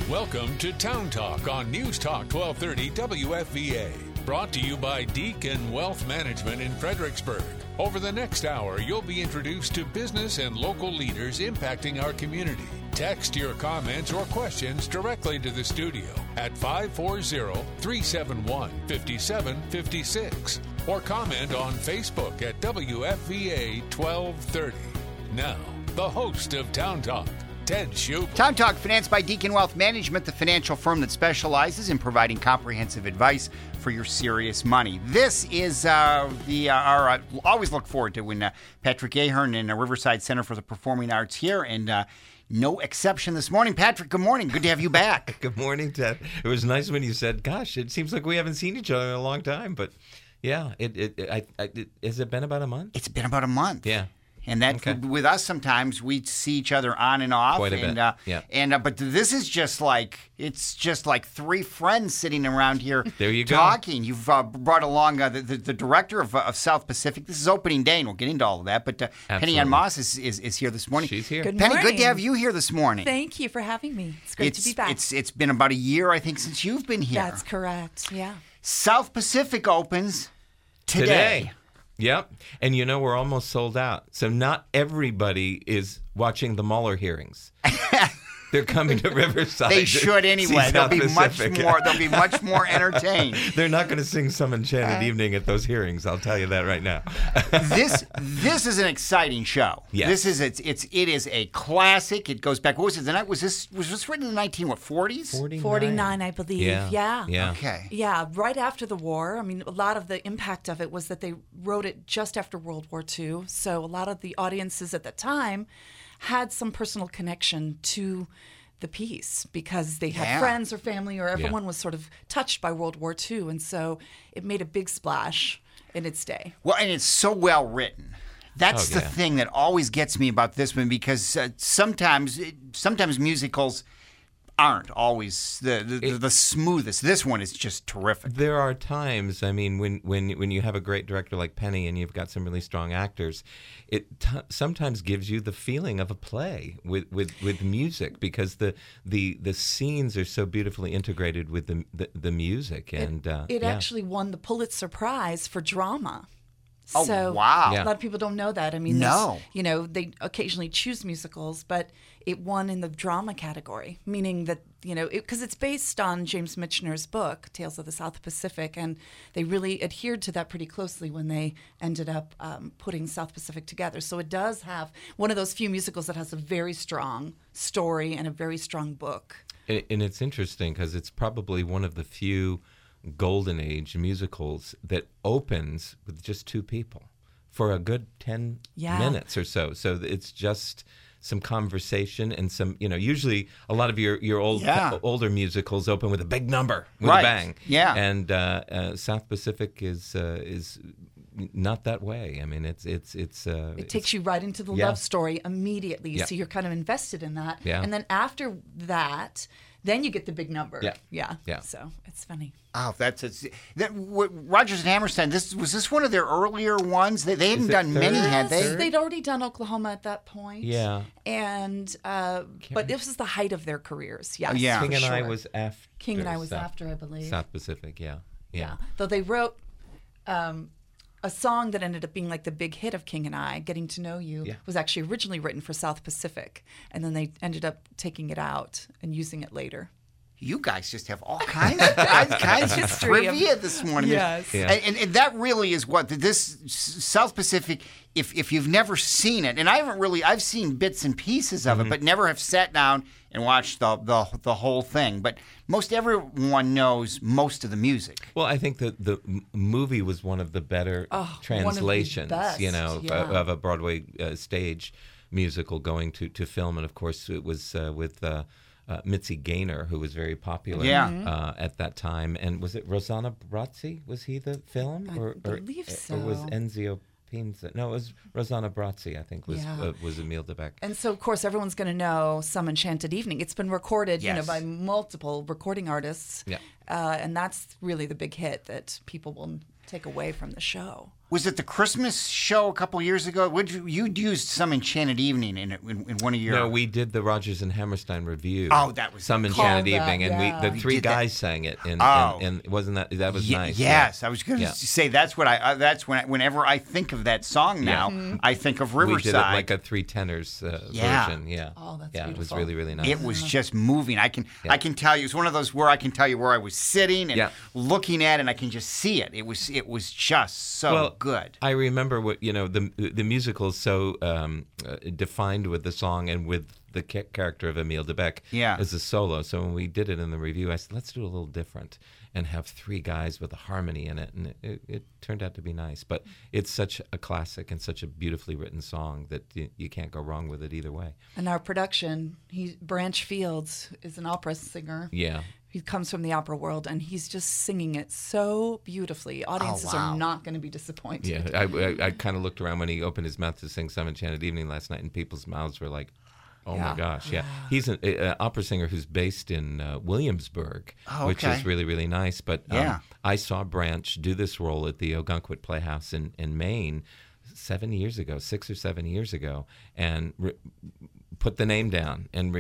Welcome to Town Talk on News Talk 1230 WFVA. Brought to you by Deacon Wealth Management in Fredericksburg. Over the next hour, you'll be introduced to business and local leaders impacting our community. Text your comments or questions directly to the studio at 540-371-5756 or comment on Facebook at WFVA 1230. Now, the host of Town Talk, Ted Schubel. Town Talk, financed by Deacon Wealth Management, the financial firm that specializes in providing comprehensive advice for your serious money. This is always look forward to when Patrick Ahern in Riverside Center for the Performing Arts here, and no exception this morning. Patrick, good morning. Good to have you back. Good morning, Ted. It was nice when you said, gosh, it seems like we haven't seen each other in a long time, but yeah, has it been about a month? It's been about a month. Yeah. And that with us sometimes we see each other on and off. Quite a bit. But this is just like three friends sitting around here there you talking. Go. You've brought along the director of South Pacific. This is opening day, and we'll get into all of that. But Penny Ann Moss is here this morning. She's here. Good Penny, morning. good to have you here this morning. Thank you for having me. It's great to be back. It's been about a year, I think, since you've been here. That's correct. Yeah. South Pacific opens today. Yep. And we're almost sold out. So not everybody is watching the Mueller hearings. They're coming to Riverside. They should anyway. They'll be much more entertained. They're not going to sing some enchanted evening at those hearings. I'll tell you that right now. This is an exciting show. Yes. It is a classic. It goes back. What was it? Was this written in the 1940s? 49, I believe. Yeah. Okay. Yeah, right after the war. I mean, a lot of the impact of it was that they wrote it just after World War II. So a lot of the audiences at the time had some personal connection to the piece because they had friends or family or everyone was sort of touched by World War II. And so it made a big splash in its day. Well, and it's so well written. That's the thing that always gets me about this one because sometimes musicals aren't always the smoothest. This one is just terrific. There are times, I mean, when you have a great director like Penny and you've got some really strong actors, it sometimes gives you the feeling of a play with music because the scenes are so beautifully integrated with the music. And it actually won the Pulitzer Prize for drama. Oh, so wow. A lot of people don't know that. I mean, they occasionally choose musicals, but it won in the drama category, meaning that, because it's based on James Michener's book, Tales of the South Pacific, and they really adhered to that pretty closely when they ended up putting South Pacific together. So it does have one of those few musicals that has a very strong story and a very strong book. And it's interesting because it's probably one of the few golden age musicals that opens with just two people for a good 10 minutes or so. So it's just some conversation and some, usually a lot of your older musicals open with a big number, with a bang. Yeah. And South Pacific is not that way. I mean, it takes you right into the love story immediately, so you're kind of invested in that. Yeah. And then after that, then you get the big number. Yeah. So it's funny. Oh, Rodgers and Hammerstein. Was this one of their earlier ones? They hadn't done many, had they? They'd already done Oklahoma at that point. Yeah. And but this was the height of their careers. Yes, King and I was after. King and I was after, I believe. South Pacific. Yeah. Though they wrote a song that ended up being like the big hit of King and I, Getting to Know You, was actually originally written for South Pacific, and then they ended up taking it out and using it later. You guys just have all kinds of trivia this morning. Yes. Yeah. And that really is what this South Pacific, if you've never seen it, and I've seen bits and pieces of it, but never have sat down and watched the whole thing. But most everyone knows most of the music. Well, I think that the movie was one of the better translations, one of the best, of a Broadway stage musical going to film. And of course, it was with Mitzi Gaynor, who was very popular at that time. And was it Rosanna Brazzi? Was he the film? I believe so. Or was Enzio Pinza? No, it was Rosanna Brazzi, I think, was Emile Debec. And so, of course, everyone's going to know Some Enchanted Evening. It's been recorded, by multiple recording artists. Yeah. And that's really the big hit that people will take away from the show. Was it the Christmas show a couple years ago? You'd used Some Enchanted Evening in one of your... No, we did the Rodgers and Hammerstein review. Oh, that was... Some Enchanted Evening, and the three guys sang it, and wasn't that was nice? Yes, yeah. I was going to say that's whenever I think of that song now, I think of Riverside. We did it like a three tenors version. Yeah. Oh, that's beautiful. It was really, really nice. It was just moving. I can tell you, it's one of those where I can tell you where I was sitting and looking at it, and I can just see it. It was just so good. I remember what the musical is so defined with the song and with the character of Emile Debec as a solo. So when we did it in the review, I said, let's do a little different and have three guys with a harmony in it, and it turned out to be nice. But it's such a classic and such a beautifully written song that you can't go wrong with it either way. And our production, Branch Fields is an opera singer. Yeah. He comes from the opera world, and he's just singing it so beautifully. Audiences are not going to be disappointed. Yeah, I kind of looked around when he opened his mouth to sing Some Enchanted Evening last night, and people's mouths were like, oh, my gosh, yeah. He's an opera singer who's based in Williamsburg, which is really, really nice. But I saw Branch do this role at the Ogunquit Playhouse in Maine 6 or 7 years ago, and put the name down and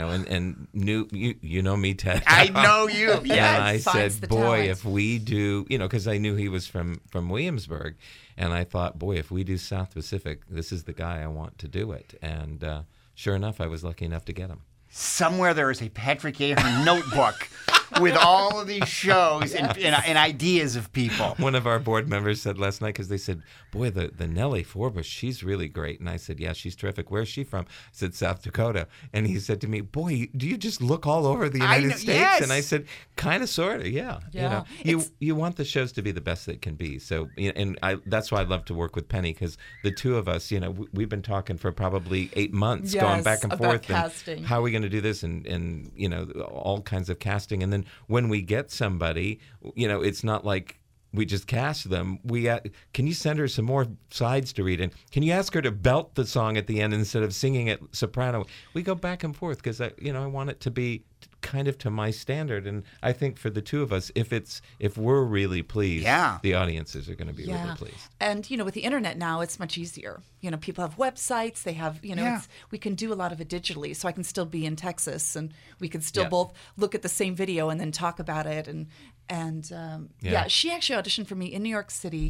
knew you know me, Ted. I know you. And I said, boy, if we do, because I knew he was from Williamsburg, and I thought, boy, if we do South Pacific, this is the guy I want to do it. And sure enough, I was lucky enough to get him. Somewhere there is a Patrick Ahern notebook with all of these shows and ideas of people. One of our board members said last night, because they said, boy, the Nellie Forbush, she's really great. And I said, yeah, she's terrific. Where's she from? I said, South Dakota. And he said to me, boy, do you just look all over the United States? Yes. And I said, kind of, sort of, yeah. You want the shows to be the best they can be. So, and that's why I love to work with Penny, because the two of us, we've been talking for probably 8 months, going back and forth. Casting. And how are we going to do this? And all kinds of casting. And then when we get somebody, it's not like we just cast them. Can you send her some more sides to read? And can you ask her to belt the song at the end instead of singing it soprano? We go back and forth because I want it to be kind of to my standard. And I think for the two of us, if we're really pleased, the audiences are going to be really pleased. And with the internet now, it's much easier. People have websites. They have we can do a lot of it digitally. So I can still be in Texas, and we can still both look at the same video and then talk about it. And she actually auditioned for me in New York City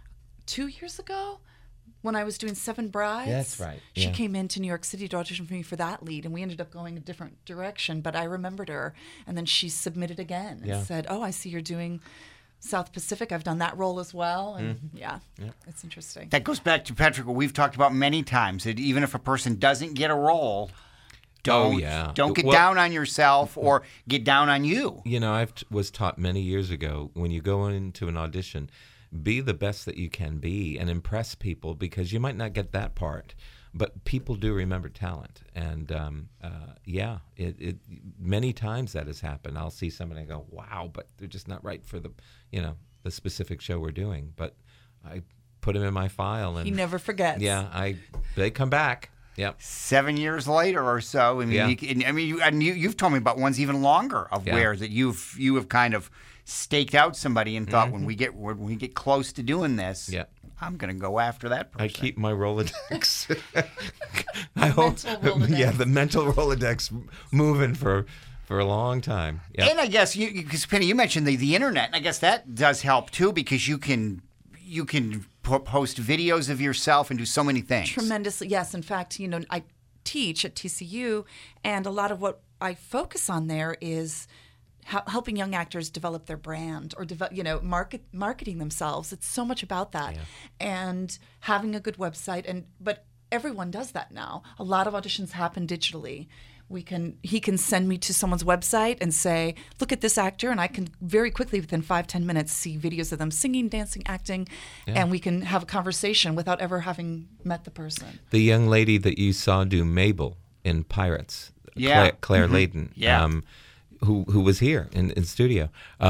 2 years ago when I was doing Seven Brides. That's right. She came into New York City to audition for me for that lead, and we ended up going a different direction. But I remembered her, and then she submitted again and said, "Oh, I see you're doing South Pacific. I've done that role as well." And it's interesting. That goes back to, Patrick, what we've talked about many times, that even if a person doesn't get a role, don't get down on yourself or get down on you. I was taught many years ago, when you go into an audition, be the best that you can be and impress people, because you might not get that part, but people do remember talent. And many times that has happened. I'll see somebody and go, wow, but they're just not right for the specific show we're doing. But I put them in my file, and he never forgets. Yeah, they come back. Yep. 7 years later or so. You've told me about ones even longer of where that you have kind of staked out somebody and thought, when we get close to doing this, I'm going to go after that person. I keep my Rolodex. I hope, the mental Rolodex moving for a long time. Yep. And I guess because Penny, you mentioned the internet, and I guess that does help too, because you can post videos of yourself and do so many things. Tremendously, yes. In fact, I teach at TCU, and a lot of what I focus on there is helping young actors develop their brand or marketing themselves. It's so much about that, and having a good website. But everyone does that now. A lot of auditions happen digitally. He can send me to someone's website and say, look at this actor, and I can very quickly, within 5-10 minutes, see videos of them singing, dancing, acting, and we can have a conversation without ever having met the person. The young lady that you saw do Mabel in Pirates, Claire Layton, who was here in studio,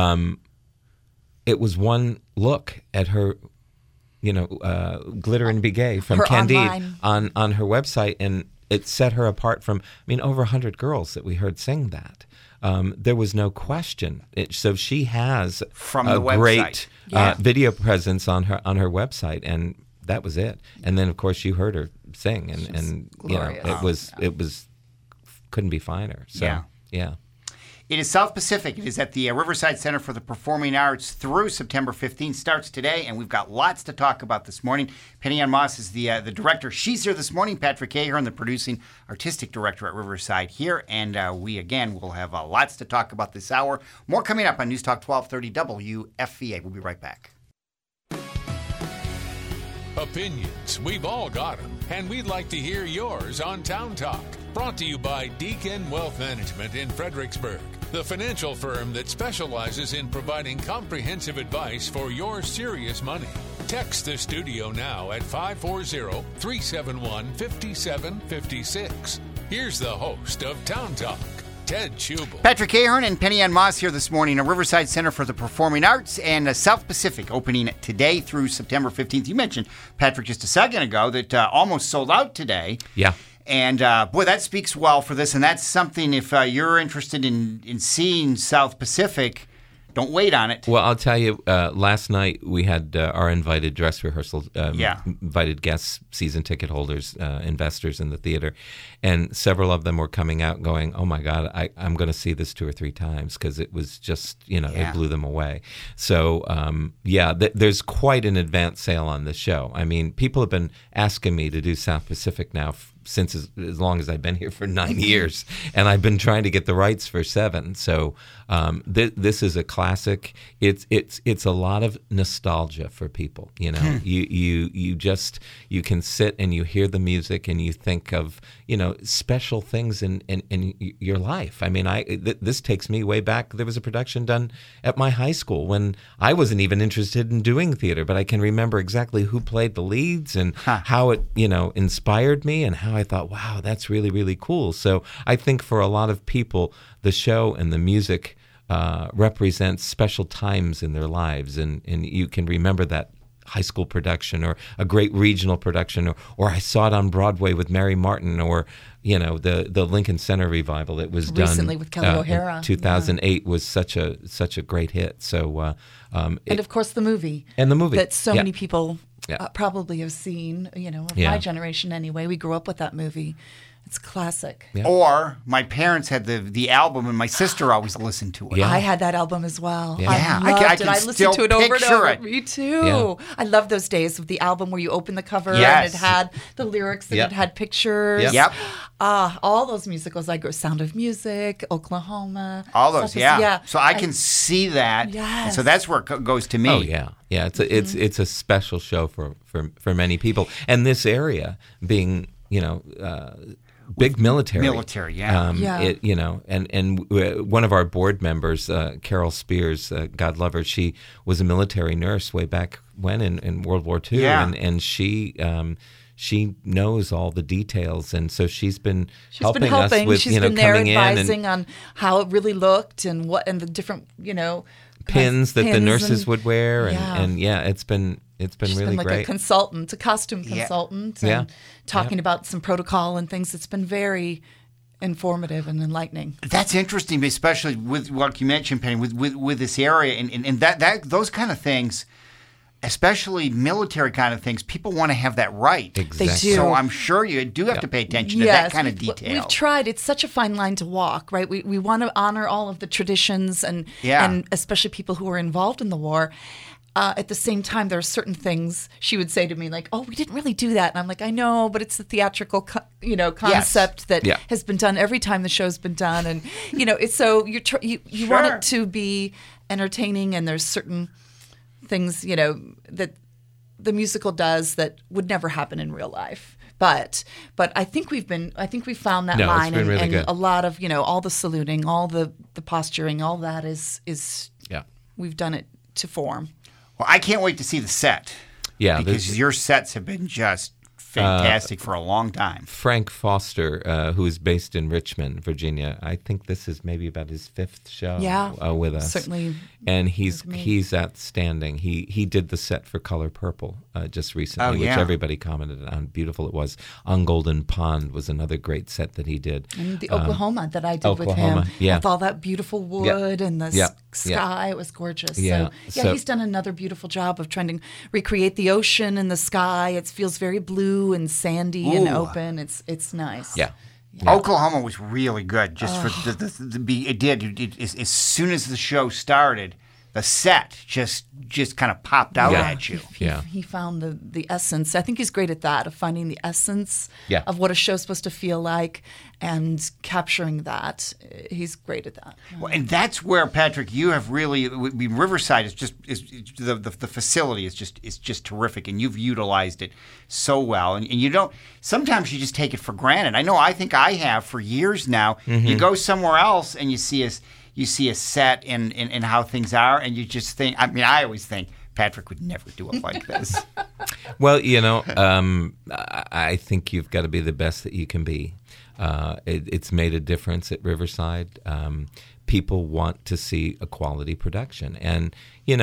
it was one look at her, Glitter and Be Gay from Candide on her website, and it set her apart from, over 100 girls that we heard sing that. There was no question. So she has a great video presence on her website, and that was it. And then, of course, you heard her sing, and it was couldn't be finer. So, yeah. It is South Pacific. It is at the Riverside Center for the Performing Arts through September 15th. Starts today, and we've got lots to talk about this morning. Penny Ann Moss is the director. She's here this morning. Patrick Ahern, the producing artistic director at Riverside here. And we, again, will have lots to talk about this hour. More coming up on News Talk 1230 WFVA. We'll be right back. Opinions, we've all got them, and we'd like to hear yours on Town Talk. Brought to you by Deacon Wealth Management in Fredericksburg, the financial firm that specializes in providing comprehensive advice for your serious money. Text the studio now at 540-371-5756. Here's the host of Town Talk, Ted Schubel. Patrick Ahern and Penny Ann Moss here this morning at Riverside Center for the Performing Arts and South Pacific, opening today through September 15th. You mentioned, Patrick, just a second ago that almost sold out today. Yeah. And, boy, that speaks well for this. And that's something, if you're interested in seeing South Pacific, don't wait on it. Well, I'll tell you, last night we had our invited dress rehearsal, invited guests, season ticket holders, investors in the theater. And several of them were coming out going, oh, my God, I'm going to see this 2 or 3 times because it was just, it blew them away. So, there's quite an advance sale on this show. People have been asking me to do South Pacific now since as long as I've been here for 9 years, and I've been trying to get the rights for 7. So this is a classic. It's a lot of nostalgia for people. You can sit and you hear the music and you think of special things in your life. This takes me way back. There was a production done at my high school when I wasn't even interested in doing theater, but I can remember exactly who played the leads and how it inspired me and how I thought, wow, that's really, really cool. So I think for a lot of people, the show and the music represents special times in their lives, and you can remember that high school production or a great regional production, or I saw it on Broadway with Mary Martin, or the Lincoln Center revival that was recently done with Kelly O'Hara. 2008 was such a great hit. So and of course the movie that so many people probably have seen, of my generation anyway. We grew up with that movie. It's classic. Yeah. Or my parents had the album, and my sister always listened to it. Yeah. I had that album as well. Yeah. I loved it. I listened to it over and over. It. Me too. Yeah. I love those days of the album where you open the cover and it had the lyrics and it had pictures. Yep. All those musicals. I grew Sound of Music, Oklahoma. All those, So I can see that. Yes. And so that's where it goes to me. Oh yeah. Yeah, it's a special show for many people, and this area being big military, and one of our board members, Carol Spears, God love her, she was a military nurse way back when in World War II, and she knows all the details, and so she's been helping us with she's been there coming advising in on how it really looked and the different pins that the nurses would wear, and it's been She's really been great. A consultant, a costume consultant, and talking about some protocol and things. It's been very informative and enlightening. That's interesting, especially with what you mentioned, Penny, with this area and that those kind of things, especially military kind of things. People want to have that right. Exactly. They do. So I'm sure you do have to pay attention to that kind of detail. We've tried. It's such a fine line to walk, right? We want to honor all of the traditions and especially people who were involved in the war. At the same time, there are certain things she would say to me, like, "Oh, we didn't really do that," and I'm like, "I know, but it's the theatrical, concept that has been done every time the show's been done, and it's so you want it to be entertaining, and there's certain things that the musical does that would never happen in real life." But I think we've found that line, it's been really good. A lot of all the saluting, all the posturing, all that is we've done it to form. Well, I can't wait to see the set. Yeah, because your sets have been just fantastic for a long time. Frank Foster, who is based in Richmond, Virginia. I think this is maybe about his 5th show with us. Certainly. And he's outstanding. He did the set for Color Purple just recently, which everybody commented on how beautiful it was. On Golden Pond was another great set that he did. And the Oklahoma that I did with him, with all that beautiful wood and the sky. It was gorgeous. So he's done another beautiful job of trying to recreate the ocean and the sky. It feels very blue and sandy and open. It's nice. Yeah. Oklahoma was really good. Just for as soon as the show started, the set just kind of popped out at you. He found the essence. I think he's great at that, of finding the essence of what a show's supposed to feel like and capturing that. He's great at that. Well, and that's where, Patrick, you have really Riverside is the facility is just terrific, and you've utilized it so well. And you don't sometimes you just take it for granted. I think I have for years now. Mm-hmm. You go somewhere else and you see a set and how things are, and you just think, I always think Patrick would never do it like this. Well, I think you've got to be the best that you can be. It's made a difference at Riverside. People want to see a quality production. And,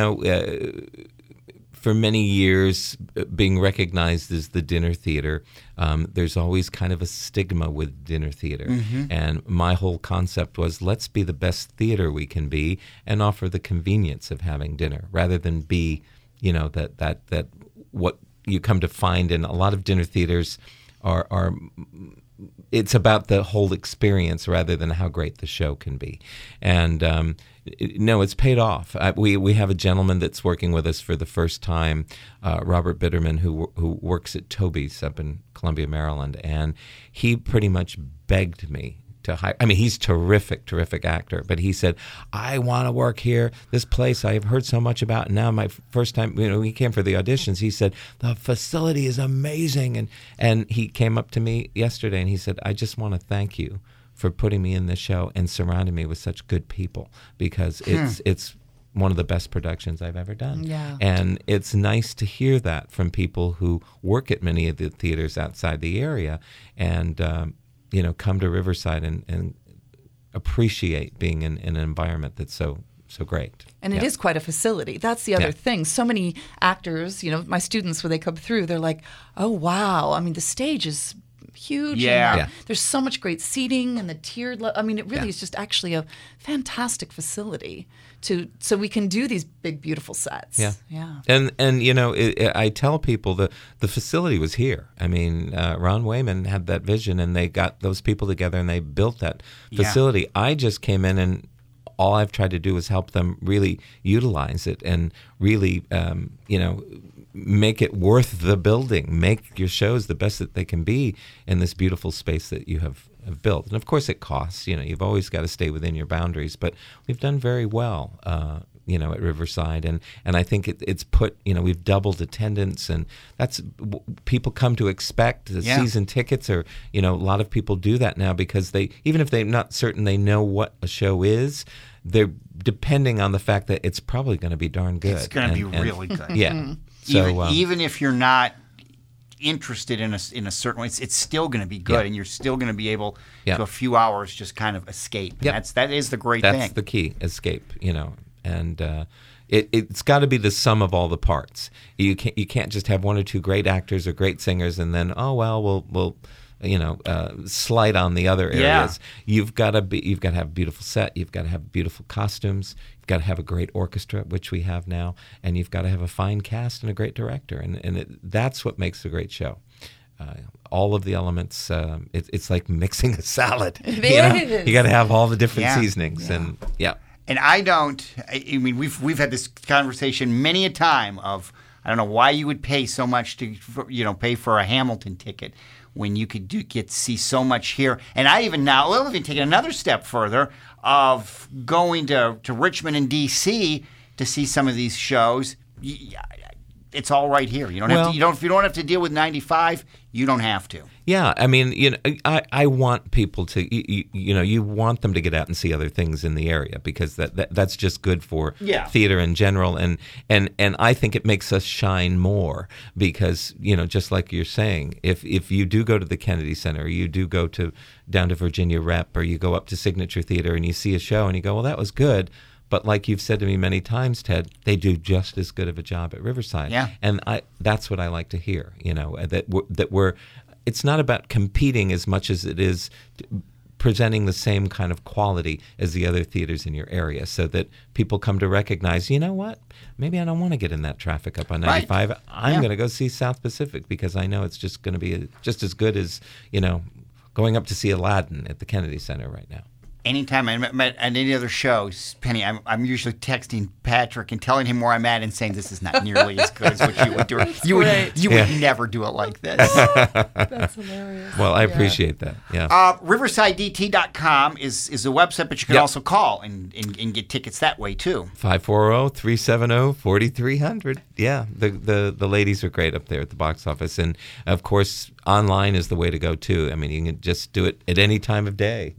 for many years, being recognized as the dinner theater, there's always kind of a stigma with dinner theater. Mm-hmm. And my whole concept was, let's be the best theater we can be and offer the convenience of having dinner, rather than be, that what you come to find in a lot of dinner theaters are it's about the whole experience rather than how great the show can be. And it's paid off. We have a gentleman that's working with us for the first time, Robert Bitterman, who works at Toby's up in Columbia, Maryland, and he pretty much begged me to hire. He's terrific actor, but he said, I want to work here. This place I've heard so much about. And now my first time, he came for the auditions. He said, the facility is amazing. And he came up to me yesterday and he said, I just want to thank you for putting me in this show and surrounding me with such good people, because it's one of the best productions I've ever done. Yeah. And it's nice to hear that from people who work at many of the theaters outside the area and, come to Riverside and appreciate being in an environment that's so great. And it is quite a facility. That's the other thing. So many actors, my students, when they come through, they're like, oh, wow. The stage is huge. Yeah. There's so much great seating and the tiered. It really is just actually a fantastic facility so we can do these big, beautiful sets. Yeah. And I tell people the facility was here. Ron Wayman had that vision, and they got those people together and they built that facility. I just came in, and all I've tried to do is help them really utilize it and really, make it worth the building, make your shows the best that they can be in this beautiful space that you have built. And of course it costs, you've always got to stay within your boundaries, but we've done very well, at Riverside. And I think it's put, we've doubled attendance, and that's people come to expect. The season tickets are, a lot of people do that now because even if they're not certain they know what a show is, they're depending on the fact that it's probably going to be darn good. It's going to be really good. Yeah. So even if you're not interested in a certain way, it's still going to be good, and you're still going to be able to a few hours just kind of escape. And that is the great thing. That's the key, escape. And it's got to be the sum of all the parts. You can't just have one or two great actors or great singers, and then we'll slight on the other areas. You've got to have a beautiful set. You've got to have beautiful costumes. You've got to have a great orchestra, which we have now, and you've got to have a fine cast and a great director. And that's what makes a great show. All of the elements. It's like mixing a salad. You got to have all the different seasonings, and And we've had this conversation many a time of, I don't know why you would pay so much to pay for a Hamilton ticket when you could get to see so much here. And I even take another step further of going to Richmond and D.C. to see some of these shows. it's all right here. You don't have to. If you don't have to deal with 95, you don't have to. Yeah, I mean, I want people to, you want them to get out and see other things in the area because that's just good for theater in general, and I think it makes us shine more because just like you're saying, if you do go to the Kennedy Center, or you do go down to Virginia Rep, or you go up to Signature Theater and you see a show and you go, well, that was good. But like you've said to me many times, Ted, they do just as good of a job at Riverside. Yeah. And that's what I like to hear, that we're it's not about competing as much as it is presenting the same kind of quality as the other theaters in your area so that people come to recognize, you know what, maybe I don't want to get in that traffic up on 95. Right. I'm going to go see South Pacific because I know it's just going to be just as good as, going up to see Aladdin at the Kennedy Center right now. Anytime I'm at any other shows, Penny, I'm usually texting Patrick and telling him where I'm at and saying this is not nearly as good as what you would do. You would never do it like this. That's hilarious. Well, I appreciete that. Yeah. RiversideDT.com is a website, but you can also call and get tickets that way too. 540-370-4300. Yeah, the ladies are great up there at the box office, and of course online is the way to go too. I mean, you can just do it at any time of day.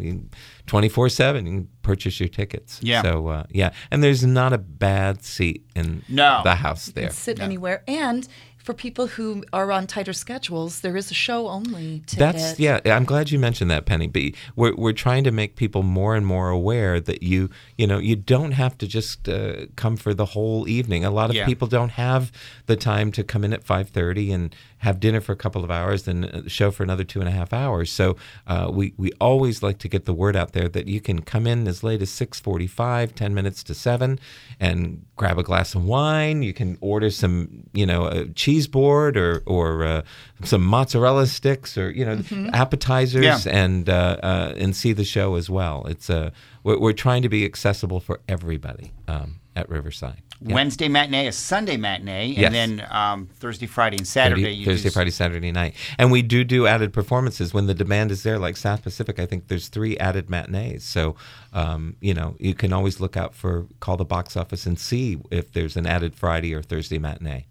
24/7, you can purchase your tickets. Yeah. So and there's not a bad seat in the house there. You can sit anywhere, and for people who are on tighter schedules, there is a show-only ticket. I'm glad you mentioned that, Penny. But we're trying to make people more and more aware that you don't have to just come for the whole evening. A lot of people don't have the time to come in at 5:30 and have dinner for a couple of hours, then show for another 2.5 hours. So we always like to get the word out there that you can come in as late as 6:45, 10 minutes to 7, and grab a glass of wine. You can order some, a cheese board or some mozzarella sticks or appetizers and see the show as well. It's we're trying to be accessible for everybody at Riverside. Yeah. Wednesday matinee, a Sunday matinee, and then Thursday, Friday, and Saturday. Thursday, Friday, Saturday night. And we do added performances when the demand is there, like South Pacific. I think there's 3 added matinees. So, you can always call the box office and see if there's an added Friday or Thursday matinee.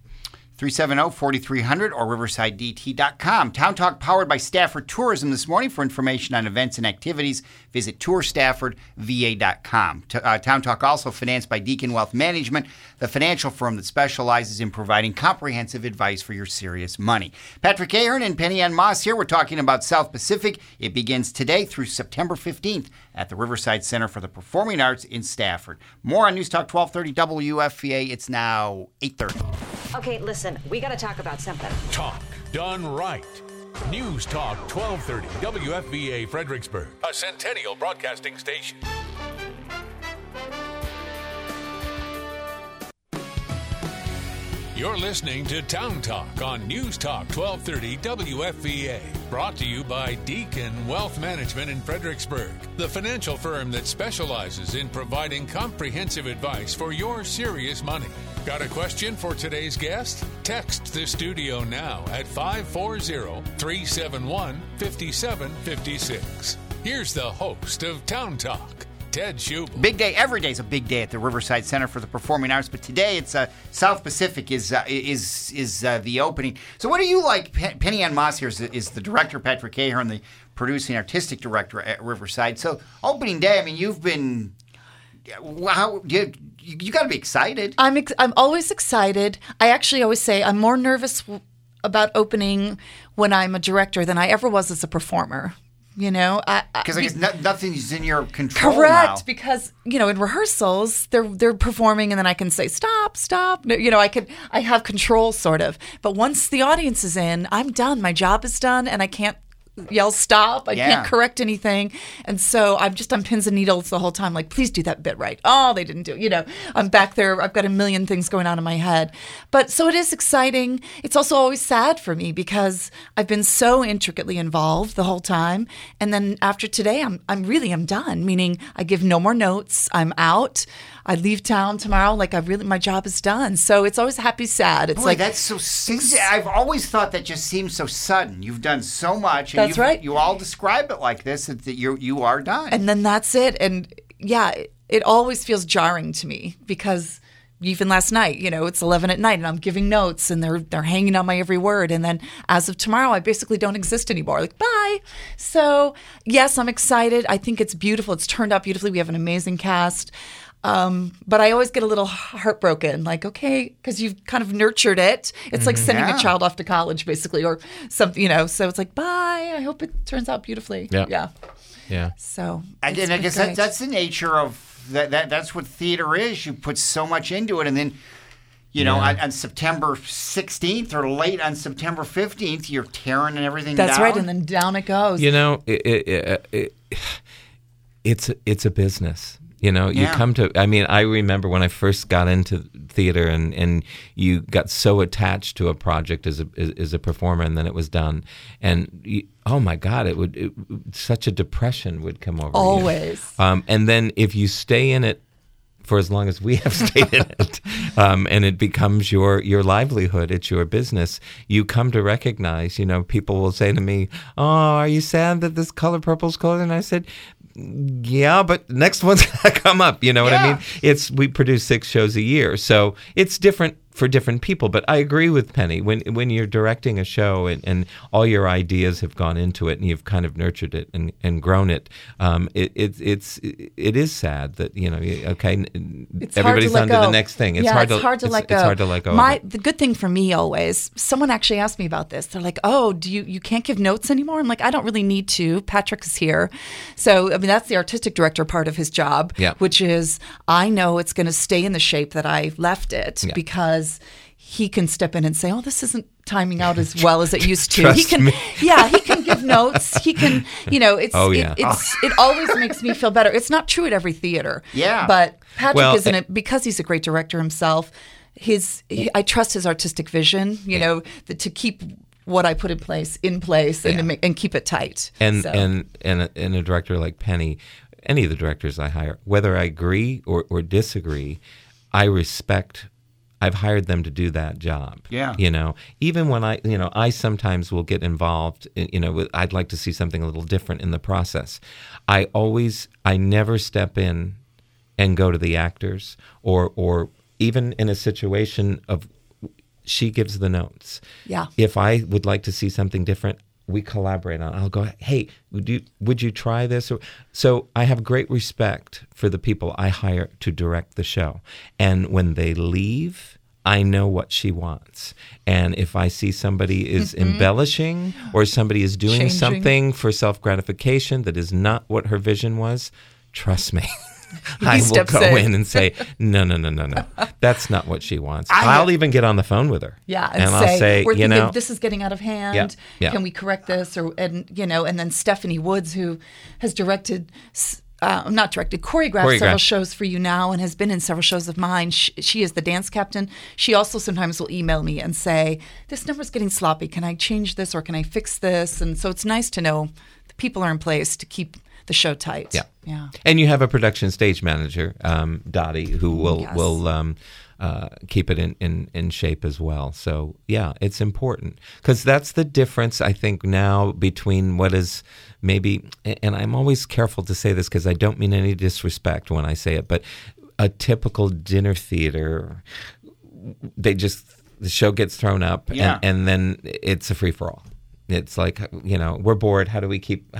370-4300 or riversidedt.com. Town Talk powered by Stafford Tourism this morning. For information on events and activities, visit tourstaffordva.com. Town Talk also financed by Deacon Wealth Management, the financial firm that specializes in providing comprehensive advice for your serious money. Patrick Ahern and Penny Ann Moss here. We're talking about South Pacific. It begins today through September 15th at the Riverside Center for the Performing Arts in Stafford. More on News Talk 1230 WFVA. It's now 8:30. Okay, listen, we got to talk about something. Talk done right. News Talk 1230 WFVA Fredericksburg, a Centennial Broadcasting station. You're listening to Town Talk on News Talk 1230 WFVA. Brought to you by Deacon Wealth Management in Fredericksburg, the financial firm that specializes in providing comprehensive advice for your serious money. Got a question for today's guest? Text the studio now at 540-371-5756. Here's the host of Town Talk, Ted Schubel. Big day. Every day is a big day at the Riverside Center for the Performing Arts, but today it's South Pacific is the opening. So what do you like? Penny Ann Moss here is the director, Patrick Ahern, the producing artistic director at Riverside. So opening day, I mean, you've been you got to be excited. I'm always excited. I actually always say I'm more nervous about opening when I'm a director than I ever was as a performer. Because I guess nothing's in your control. Correct, now. because in rehearsals they're performing, and then I can say stop. I have control sort of. But once the audience is in, I'm done. My job is done, and I can't yell stop. I can't correct anything, and so I'm on pins and needles the whole time. Like, please do that bit right. Oh, they didn't do it. I'm back there. I've got a million things going on in my head. But so it is exciting. It's also always sad for me because I've been so intricately involved the whole time, and then after today, I'm done. Meaning, I give no more notes. I'm out. I leave town tomorrow. My job is done. So it's always happy, sad. It's that's so. I've always thought that just seems so sudden. You've done so much. And that's right. You all describe it like this, that you are done. And then that's it. And it always feels jarring to me because even last night, it's 11 at night and I'm giving notes and they're hanging on my every word. And then as of tomorrow, I basically don't exist anymore. Like, bye. So yes, I'm excited. I think it's beautiful. It's turned out beautifully. We have an amazing cast. But I always get a little heartbroken, like, okay, because you've kind of nurtured it. It's like sending a child off to college, basically, or something, so it's like, bye. I hope it turns out beautifully. Yeah. So, I guess that's the nature of that's what theater is. You put so much into it, and then, on September 16th or late on September 15th, you're tearing everything down. That's right, and then down it goes. It's a business. You come to, I remember when I first got into theater and you got so attached to a project as a performer, and then it was done. And oh my God, such a depression would come over you. Always. And then if you stay in it for as long as we have stayed in it, and it becomes your livelihood, it's your business, you come to recognize, people will say to me, oh, are you sad that this color purple's closing? And I said, yeah, but next one's gonna come up. You know what I mean? We produce 6 shows a year, so it's different for different people. But I agree with Penny. When you're directing a show and all your ideas have gone into it and you've kind of nurtured it and grown it, it is sad that everybody's on to the next thing. It's hard to let go. It's hard to let go. The good thing for me always, someone actually asked me about this. They're like, "Oh, you can't give notes anymore?" I'm like, "I don't really need to. Patrick is here." So that's the artistic director part of his job, which is I know it's going to stay in the shape that I left it because he can step in and say, "Oh, this isn't timing out as well as it used to." He can give notes. He can, it always makes me feel better. It's not true at every theater. Yeah. But Patrick isn't it because he's a great director himself. I trust his artistic vision, to keep what I put in place and keep it tight. And a director like Penny, any of the directors I hire, whether I agree or disagree, I respect. I've hired them to do that job. Yeah. Even when I sometimes will get involved, I'd like to see something a little different in the process. I never step in and go to the actors or even in a situation of she gives the notes. Yeah. If I would like to see something different, we collaborate on it. I'll go, hey, would you try this? So I have great respect for the people I hire to direct the show. And when they leave, I know what she wants. And if I see somebody is embellishing or somebody is doing something for self-gratification that is not what her vision was, trust me. I will go in and say, no. That's not what she wants. I'll even get on the phone with her. Yeah, and I'll say, we're thinking this is getting out of hand. Yeah. Can we correct this? And then Stephanie Woods, who has choreographed several shows for you now and has been in several shows of mine. She is the dance captain. She also sometimes will email me and say, this number's getting sloppy. Can I change this or can I fix this? And so it's nice to know the people are in place to keep the show tight. Yeah. And you have a production stage manager, Dottie, who will keep it in shape as well. So yeah, it's important because that's the difference I think now between what is maybe, and I'm always careful to say this because I don't mean any disrespect when I say it, but a typical dinner theater, the show gets thrown up and then it's a free for all. It's like, we're bored. How do we keep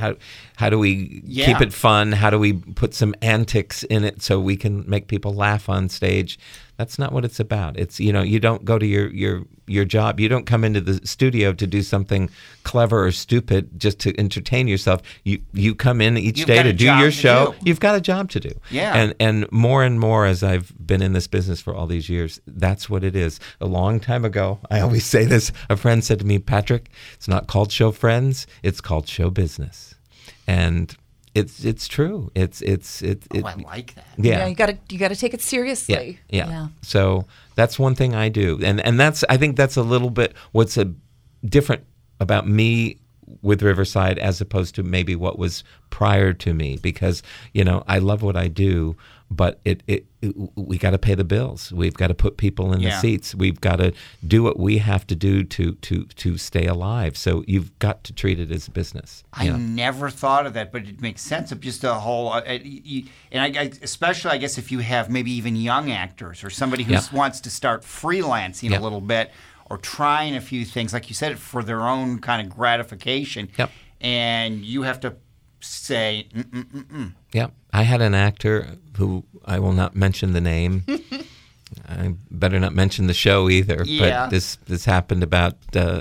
keep it fun? How do we put some antics in it so we can make people laugh on stage? That's not what it's about. It's, you don't go to your job. You don't come into the studio to do something clever or stupid just to entertain yourself. You come in each day to do your show. You've got a job to do. Yeah. And more as I've been in this business for all these years, that's what it is. A long time ago, I always say this, a friend said to me, Patrick, it's not called Show Friends, it's called show business. And it's true. I like that. Yeah, you gotta take it seriously. Yeah. So that's one thing I do, and I think that's a little bit what's different about me with Riverside as opposed to maybe what was prior to me, because I love what I do, but we got to pay the bills. We've got to put people in the seats. We've got to do what we have to do to stay alive. So you've got to treat it as a business. I never thought of that, but it makes sense of just a whole. Especially, I guess, if you have maybe even young actors or somebody who wants to start freelancing a little bit or trying a few things, like you said, for their own kind of gratification. Yep. And you have to say, Yeah, I had an actor who I will not mention the name. I better not mention the show either. Yeah. But this happened about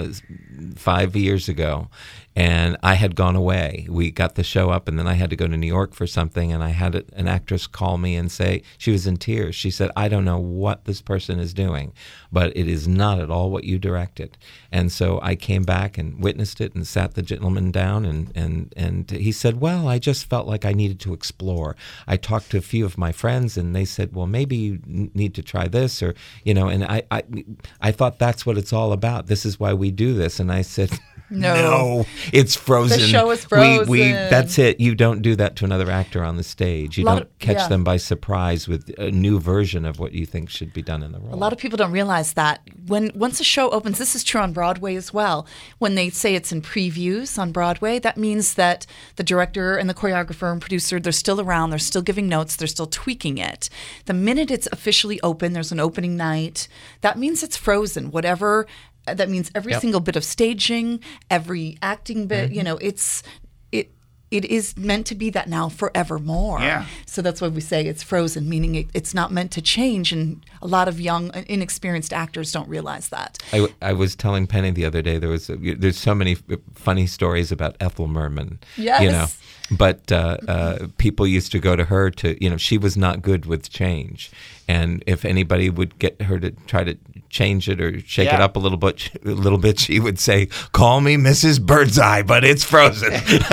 5 years ago, and I had gone away. We got the show up, and then I had to go to New York for something, and I had an actress call me and say, she was in tears. She said, I don't know what this person is doing, but it is not at all what you directed. And so I came back and witnessed it and sat the gentleman down, and he said, well, I just felt like I needed to explore. I talked to a few of my friends, and they said, well, maybe you need to try this, or, and I thought that's what it's all about. This is why we do this. And I said, no, it's Frozen. The show is Frozen. We that's it. You don't do that to another actor on the stage. You don't catch them by surprise with a new version of what you think should be done in the role. A lot of people don't realize that once a show opens, this is true on Broadway as well. When they say it's in previews on Broadway, that means that the director and the choreographer and producer, they're still around, they're still giving notes, they're still tweaking it. The minute it's officially open, there's an opening night, that means it's Frozen. Whatever. That means every single bit of staging, every acting bit, it is meant to be that now forevermore. Yeah. So that's why we say it's Frozen, meaning it's not meant to change. And a lot of young, inexperienced actors don't realize that. I was telling Penny the other day, there's so many funny stories about Ethel Merman. Yes. But people used to go to her to, she was not good with change. And if anybody would get her to try to change it or shake it up a little bit, she would say, call me Mrs. Birdseye, but it's Frozen.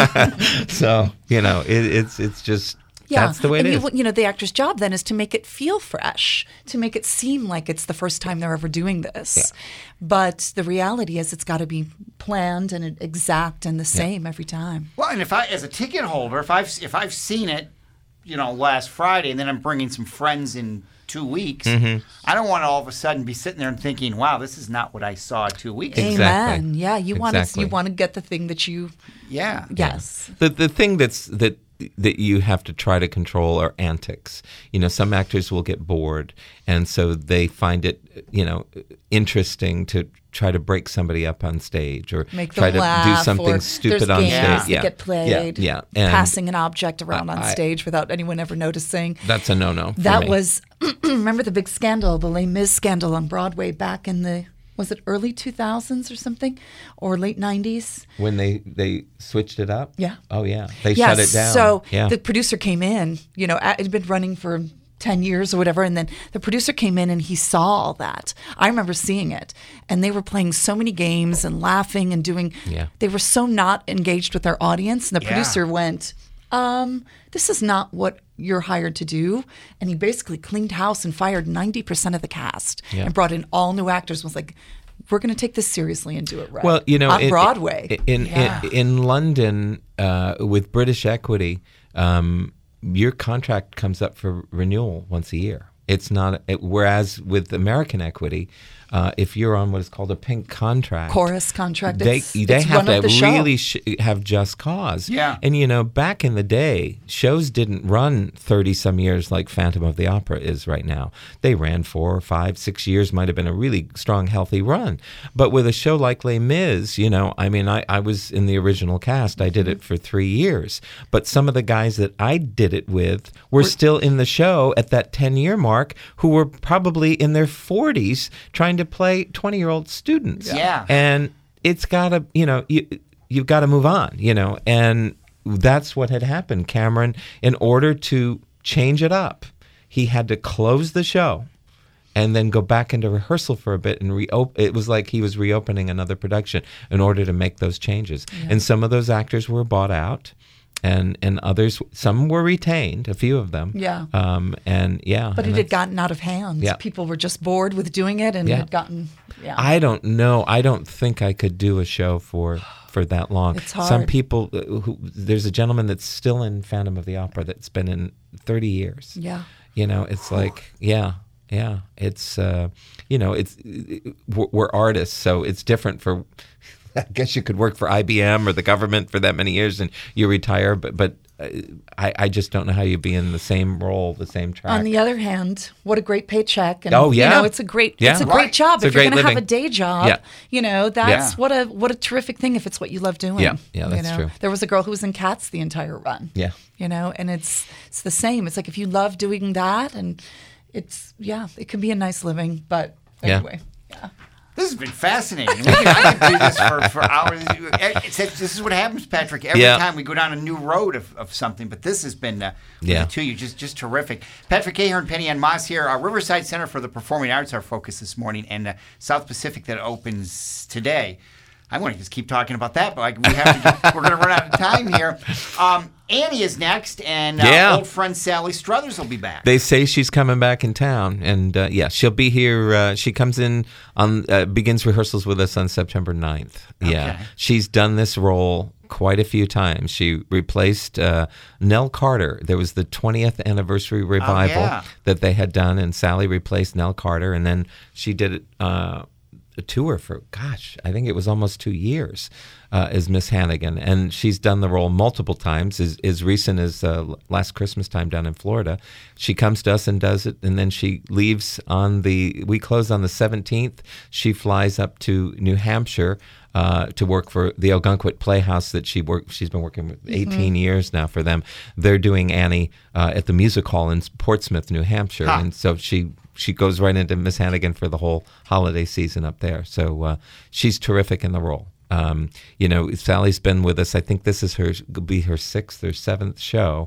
So, it's just, that's the way it is. The actor's job then is to make it feel fresh, to make it seem like it's the first time they're ever doing this. Yeah. But the reality is it's got to be planned and exact and the same every time. Well, and if I, as a ticket holder, if I've seen it, last Friday, and then I'm bringing some friends in 2 weeks, I don't want to all of a sudden be sitting there and thinking, wow, this is not what I saw 2 weeks ago. Exactly. Amen. Yeah, you want to get the thing that you... Yeah. Yes. The thing that you have to try to control are antics. Some actors will get bored, and so they find it, interesting to try to break somebody up on stage or try to do something stupid on stage. Yeah, get played. Yeah. And passing an object around on stage without anyone ever noticing. That's a no-no. That was remember the big scandal, the Les Mis scandal on Broadway back in the was it early 2000s or something, or late 90s? When they switched it up? Yeah. Oh, yeah. They shut it down. So the producer came in, it had been running for 10 years or whatever, and then the producer came in and he saw all that. I remember seeing it, and they were playing so many games and laughing and doing, they were so not engaged with their audience, and the producer went, this is not what you're hired to do. And he basically cleaned house and fired 90% of the cast and brought in all new actors, was like, we're going to take this seriously and do it right. Well, on Broadway. In London, with British Equity, your contract comes up for renewal once a year. It's not, whereas with American Equity, if you're on what is called a pink contract, chorus contract, they have to really have just cause. Yeah. And back in the day, shows didn't run 30-some years like Phantom of the Opera is right now. They ran 4 or 5, 6 years, might have been a really strong, healthy run. But with a show like Les Mis, I was in the original cast. I did it for 3 years. But some of the guys that I did it with were still in the show at that 10-year mark, who were probably in their 40s trying to play 20-year-old students. Yeah. And it's got to, you've got to move on, and that's what had happened. Cameron, in order to change it up, he had to close the show and then go back into rehearsal for a bit and it was like he was reopening another production in order to make those changes. Yeah. And some of those actors were bought out. And others, some were retained, a few of them. Yeah. But it had gotten out of hand. Yeah. People were just bored with doing it and had gotten, I don't know. I don't think I could do a show for for that long. It's hard. Some people, there's a gentleman that's still in Phantom of the Opera that's been in 30 years. Yeah. It's like, it's, we're artists, so it's different for, I guess you could work for IBM or the government for that many years and you retire, but I just don't know how you'd be in the same role, the same track. On the other hand, what a great paycheck! And, it's a great, great job. It's if you're going to have a day job, that's what a terrific thing if it's what you love doing. Yeah, that's true. There was a girl who was in Cats the entire run. Yeah, and it's the same. It's like if you love doing that, and it can be a nice living. But anyway, yeah. This has been fascinating. I could do this for hours. This is what happens, Patrick, every time we go down a new road of something. But this has been, the two of you, just terrific. Patrick Ahern, Penny Ann Moss here. Riverside Center for the Performing Arts, our focus this morning, and South Pacific that opens today. I want to just keep talking about that, but we're going to run out of time here. Annie is next, and old friend Sally Struthers will be back. They say she's coming back in town, and she'll be here. She comes in begins rehearsals with us on September 9th. Okay. Yeah, she's done this role quite a few times. She replaced Nell Carter. There was the 20th anniversary revival that they had done, and Sally replaced Nell Carter, and then she did a tour for, I think it was almost 2 years as Miss Hannigan. And she's done the role multiple times, as recent as last Christmas time down in Florida. She comes to us and does it, and then she leaves we close on the 17th. She flies up to New Hampshire to work for the Ogunquit Playhouse that she's been working with 18 years now for them. They're doing Annie at the Music Hall in Portsmouth, New Hampshire. And so she goes right into Miss Hannigan for the whole holiday season up there. So she's terrific in the role. Sally's been with us. I think this is her 6th or 7th show.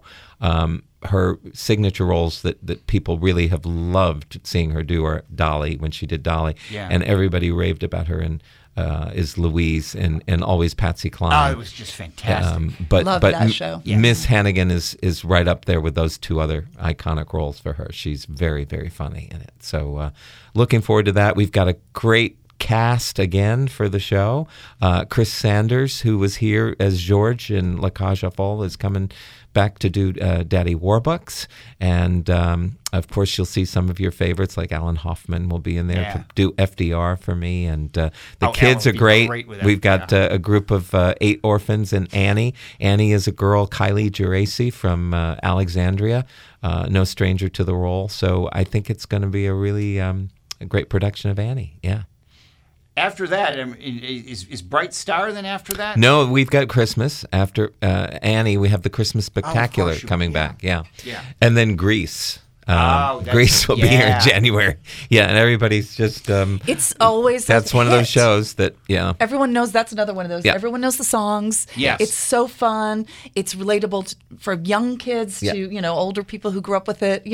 Her signature roles that people really have loved seeing her do are Dolly, when she did Dolly. Yeah. And everybody raved about her and is Louise and always Patsy Cline. Oh, it was just fantastic. Love that show. Miss Hannigan is right up there with those two other iconic roles for her. She's very, very funny in it. So looking forward to that. We've got a great cast again for the show. Chris Sanders, who was here as George in La Cage aux Folles, is coming back to do Daddy Warbucks. And, of course, you'll see some of your favorites, like Alan Hoffman will be in there to do FDR for me. And the kids are great. We've got a group of 8 orphans and Annie. Annie is a girl, Kylie Geraci from Alexandria, no stranger to the role. So I think it's going to be a really a great production of Annie. Yeah. After that, is Bright Star then after that? No, we've got Christmas. After Annie, we have the Christmas Spectacular coming back. Yeah. And then Grease. Grease will be here in January. Yeah, and everybody's just... it's always that's one of those shows that, everyone knows. That's another one of those. Yeah. Everyone knows the songs. Yes. It's so fun. It's relatable for young kids to, older people who grew up with it.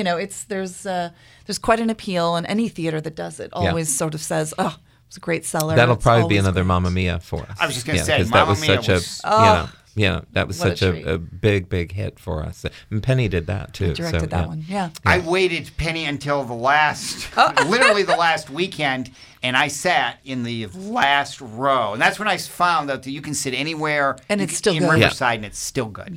There's quite an appeal, and any theater that does it always sort of says, oh, it's a great seller. That'll probably be another Mamma Mia for us. I was just going to say, Mamma Mia was... that was such a big, big hit for us. And Penny did that, too. I directed that one, I waited, Penny, until literally the last weekend, and I sat in the last row. And that's when I found out that you can sit anywhere and it's still in good. Riverside, and it's still good.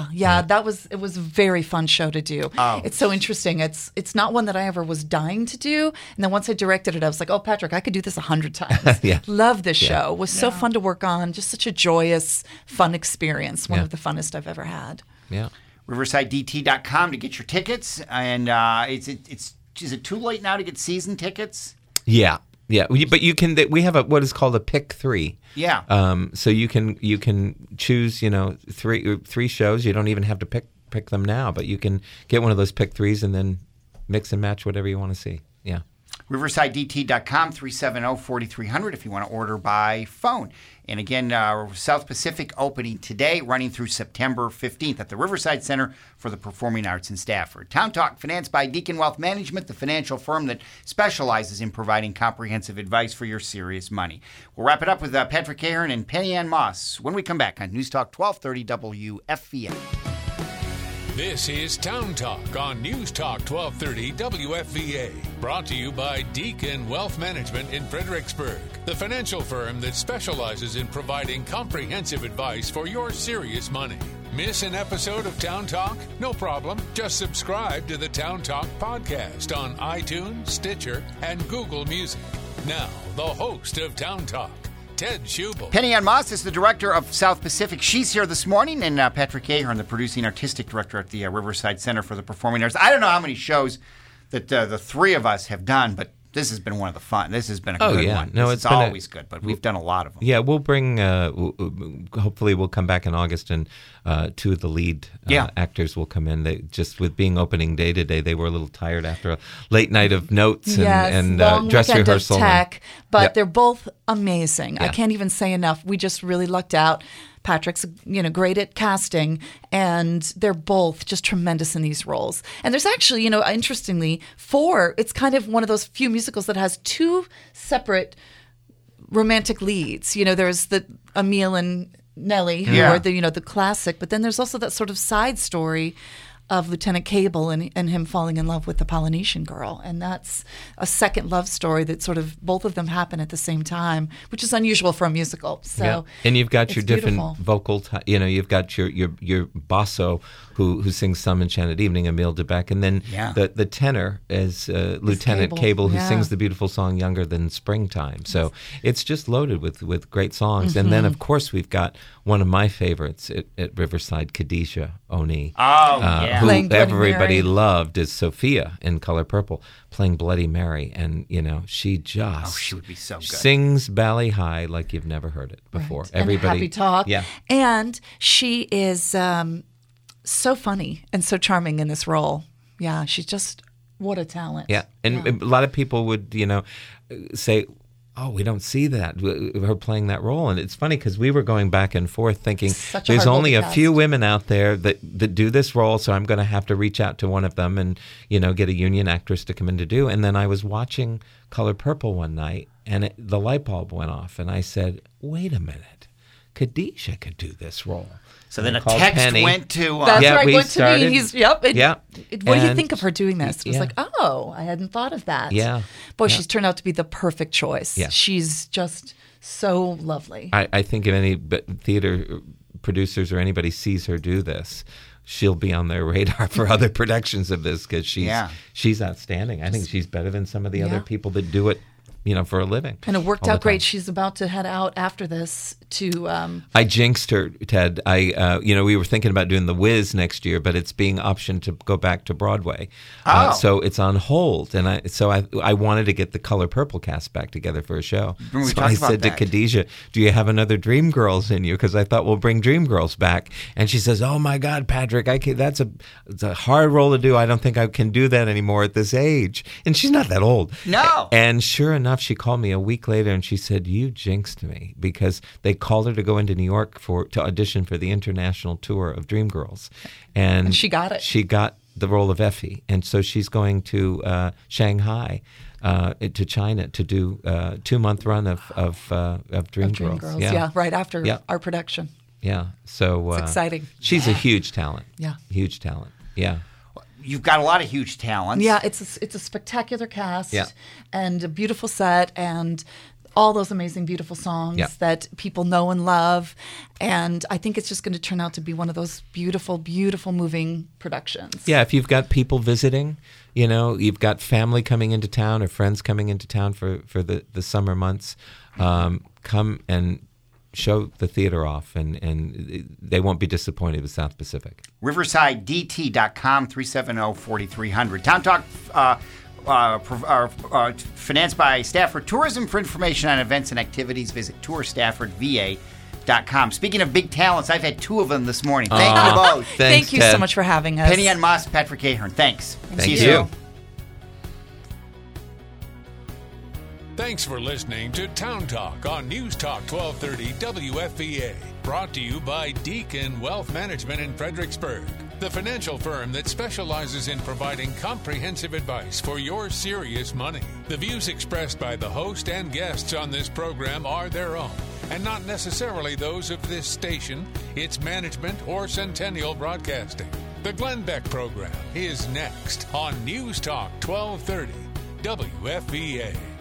It was a very fun show to do. It's so interesting. It's not one that I ever was dying to do. And then once I directed it, I was like, oh, Patrick, I could do this 100 times. Love this show. It was so fun to work on. Just such a joyous, fun experience. One of the funnest I've ever had. Yeah. RiversideDT.com to get your tickets. And is it too late now to get season tickets? Yeah. Yeah, but you can. We have what is called a pick 3. Yeah. So you can choose, three shows. You don't even have to pick them now, but you can get one of those pick 3s and then mix and match whatever you want to see. Yeah. RiversideDT.com, 370-4300 if you want to order by phone. And again, South Pacific opening today, running through September 15th at the Riverside Center for the Performing Arts in Stafford. Town Talk, financed by Deacon Wealth Management, the financial firm that specializes in providing comprehensive advice for your serious money. We'll wrap it up with Patrick Ahern and Penny Ann Moss when we come back on News Talk 1230 WFVA. This is Town Talk on News Talk 1230 WFVA. Brought to you by Deacon Wealth Management in Fredericksburg, the financial firm that specializes in providing comprehensive advice for your serious money. Miss an episode of Town Talk? No problem. Just subscribe to the Town Talk podcast on iTunes, Stitcher, and Google Music. Now, the host of Town Talk, Ted Schubel. Penny Ann Moss is the director of South Pacific. She's here this morning, and Patrick Ahern, the producing artistic director at the Riverside Center for the Performing Arts. I don't know how many shows that the three of us have done, but this has been one of the fun. This has been a good one. No, it's always good, but we've done a lot of them. Yeah, we'll bring. Hopefully, we'll come back in August, and two of the lead actors will come in. They just with being opening day today, they were a little tired after a late night of notes and long dress weekend rehearsal. Of tech, but they're both amazing. I can't even say enough. We just really lucked out. Patrick's, great at casting, and they're both just tremendous in these roles. And there's actually, interestingly, it's kind of one of those few musicals that has two separate romantic leads. There's the Emile and Nellie, who are the classic, but then there's also that sort of side story of Lieutenant Cable and him falling in love with the Polynesian girl. And that's a second love story that sort of both of them happen at the same time, which is unusual for a musical. So and you've got your different beautiful vocal, you've got your basso who sings Some Enchanted Evening, Emile Debec, and then the tenor is Lieutenant Cable, who sings the beautiful song Younger Than Springtime. So it's just loaded with great songs. Mm-hmm. And then, of course, we've got one of my favorites at Riverside, Khadijah Oni. Who everybody loved is Sophia in Color Purple, playing Bloody Mary. And, she just she would be so good. Sings Bally High like you've never heard it before. Right. Everybody, and happy talk. Yeah. And she is so funny and so charming in this role. Yeah, she's just, what a talent. Yeah, and a lot of people would, say, oh, we don't see that, her playing that role. And it's funny because we were going back and forth thinking there's only a few women out there that do this role, so I'm going to have to reach out to one of them and, get a union actress to come in to do. And then I was watching Color Purple one night, and the light bulb went off, and I said, wait a minute, Khadijah could do this role. So then a text Penny. Went to... That's right, we went started, to me. What do you think of her doing this? It was like, I hadn't thought of that. Yeah. Boy, she's turned out to be the perfect choice. Yeah. She's just so lovely. I think if any theater producers or anybody sees her do this, she'll be on their radar for other productions of this because she's outstanding. I think she's better than some of the other people that do it, for a living. And it worked out great. She's about to head out after this to... I jinxed her, Ted. We were thinking about doing The Wiz next year, but it's being optioned to go back to Broadway. So it's on hold. And I wanted to get the Color Purple cast back together for a show. So I said to Khadijah, do you have another Dreamgirls in you? Because I thought we'll bring Dreamgirls back. And she says, oh my God, Patrick, it's a hard role to do. I don't think I can do that anymore at this age. And she's not that old. No. And sure enough, she called me a week later and she said, you jinxed me, because they called her to go into New York to audition for the international tour of Dreamgirls. And she got it. She got the role of Effie. And so she's going to Shanghai, to China, to do a 2-month run of Dreamgirls. Yeah, right after our production. Yeah. So it's exciting. She's a huge talent. Yeah. Huge talent. Yeah. You've got a lot of huge talents. Yeah, it's a spectacular cast and a beautiful set and all those amazing, beautiful songs that people know and love. And I think it's just going to turn out to be one of those beautiful, beautiful moving productions. Yeah, if you've got people visiting, you've got family coming into town or friends coming into town for the summer months, come and show the theater off, and they won't be disappointed with South Pacific. RiversideDT.com, 370-4300. Town Talk financed by Stafford Tourism. For information on events and activities, visit tourstaffordva.com. Speaking of big talents, I've had 2 of them this morning. Thank you both. Thanks, Thank you Ted. so much for having us. Penny Ann Moss, Patrick Ahern. Thanks. Thank you. Thanks for listening to Town Talk on News Talk 1230 WFVA. Brought to you by Deacon Wealth Management in Fredericksburg, the financial firm that specializes in providing comprehensive advice for your serious money. The views expressed by the host and guests on this program are their own and not necessarily those of this station, its management, or Centennial Broadcasting. The Glenn Beck Program is next on News Talk 1230 WFVA.